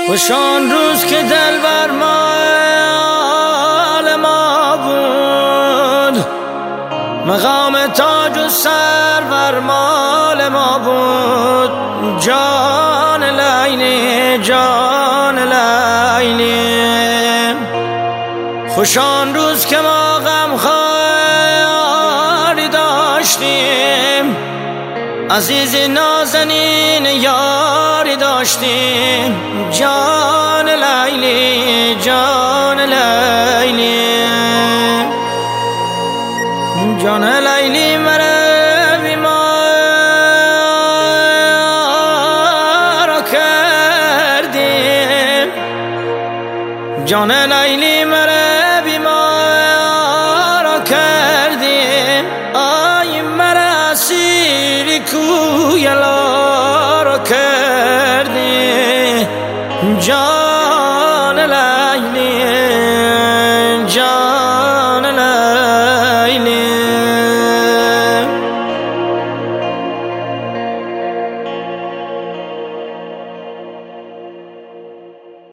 خوش آن روز که دلبر مال ما بود، مقام تاج و سرور مال ما بود. جان لیلی جان لیلی، خوش آن روز که ما غمخواری داشتیم، عزیز نازنین یاری داشتیم. جان لیلی جان لیلی، جان لیلی مرا بیمار کردیم، جان لیلی مرا بیمار کردیم. آی مرا اسیر کوی یار کردیم.